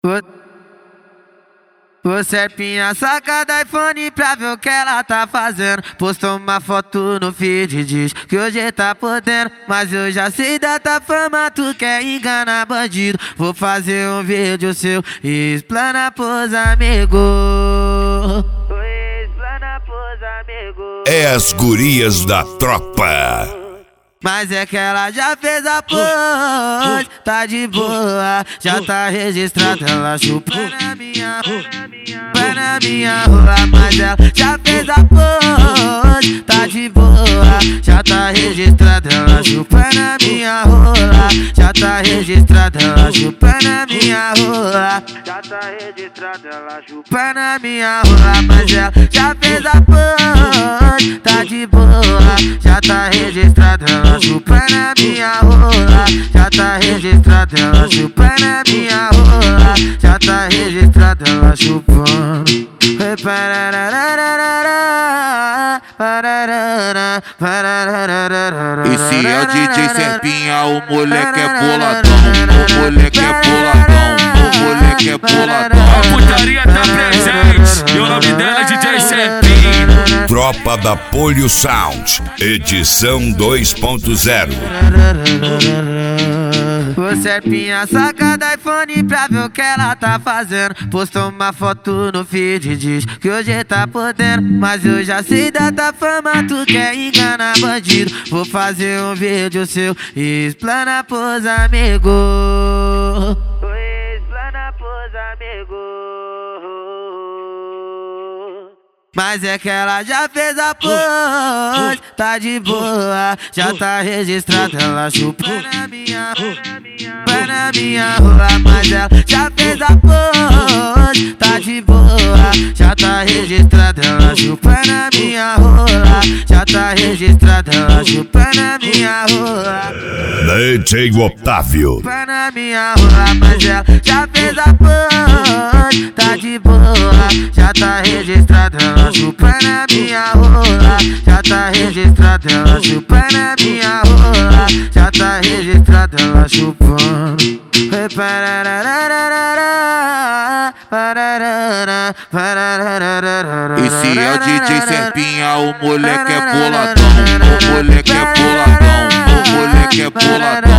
Ô Serpinha, saca da iPhone pra ver o que ela tá fazendo. Postou uma foto no feed e diz que hoje tá podendo. Mas eu já sei da tua fama, tu quer enganar bandido. Vou fazer um vídeo seu e explana pros amigos. Explana pros amigos. É as gurias da tropa. Mas é que ela já fez a pose, tá de boa, já tá registrada. Ela chupa na minha rola. Mas ela já fez a pose, tá de boa, já tá registrada. Ela chupa na minha rola, já tá registrada. Ela chupa na minha rola, já tá registrada. Ela chupa na minha rola. Mas ela já fez a pose, tá de boa, já tá registrada. Ela chupa na minha rola, já tá registrada. Ela chupa na minha rola, já tá registrada. Ela chupando. Esse é o DJ Serpinha, o moleque é boladão, o moleque é boladão, o moleque é boladão. A putaria tá presente e o nome dela é DJ Serpinha. Tropa da Polio Sound, edição 2.0. Ô Serpinha, saca da iPhone pra ver o que ela tá fazendo. Postou uma foto no feed e diz que hoje tá podendo. Mas eu já sei da tua fama, tu quer enganar bandido. Vou fazer um vídeo seu e explana pros amigos. Explana pros amigos. Mas é que ela já fez a pose, tá de boa, já tá registrada. Ela chupa na minha rola. Mas ela já fez a pose, tá de boa, já tá registrada. Ela chupa na minha rola, já tá registrada. Ela chupa na minha rola, DJ Otávio. chupa na minha rola. Mas ela já fez a pose, tá de boa, já tá registrada. Ela chupa na minha rola, já tá registrada. Ela chupa na minha rola, já tá registrada. Ela chupando. Esse é o DJ Serpinha, o moleque é boladão, o moleque é boladão, o moleque é boladão.